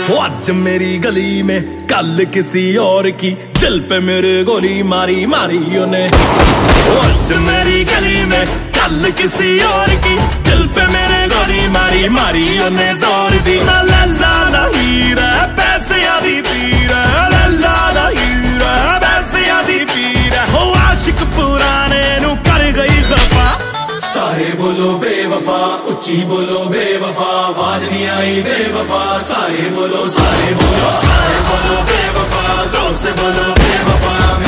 आज मेरी गली में कल किसी और की, दिल पे मेरे गोली मारी मारी उन्हें। आज मेरी गली में कल किसी और की, दिल पे मेरे गोली मारी मारी उन्हें जोर दी। ना लल्ला ना हीरा पैसे आदि पीर, लल्ला ना हीरा पैसे आदि पीर। हो आशिक पुराने नू कर गई खफा। सारे बोलो बेवफा, उच्ची बोलो बेवफा, आवाज नहीं आई बेवफा। सारे बोलो बेवफा, जोर से बोलो बेवफा।